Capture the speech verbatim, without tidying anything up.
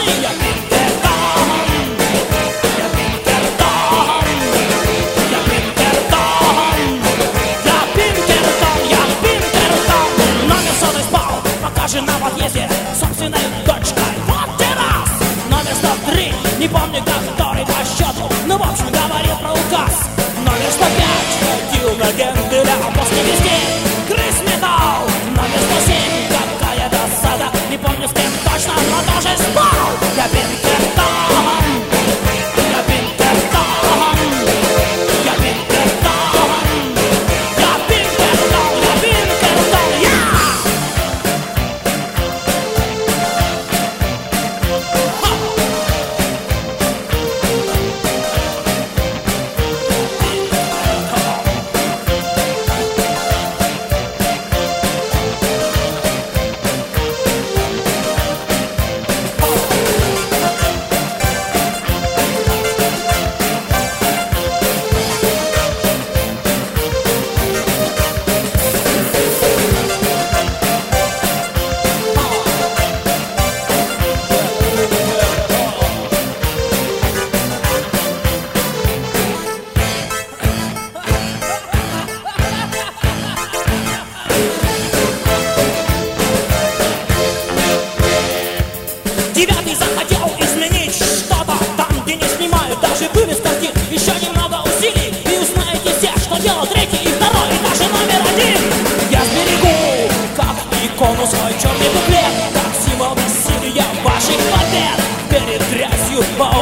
Я Пинкертон, я Пинкертон, я Пинкертон, я Пинкертон, я Пинкертон. Номер сотый спал, покажи на подъезде собственной дочкой. Вот ты раз. Номер сто три, не помню который по счету, но в общем говорил про указ. Номер сто пять, ходил на Генделя, а после везде крыс металл. Номер сто семь, какая досада, не помню с кем точно, но тоже спал. Я Пинкертон, я Пинкертон, я Пинкертон, я Пинкертон, я Пинкертон, я! Девятый захотел изменить что-то там, где не снимают даже вырез картин. Еще немного усилий и узнаете все, что делал третий и второй, и даже номер один. Я сберегу, как икону, свой черный буклет, как символ насилия ваших побед. Перед грязью по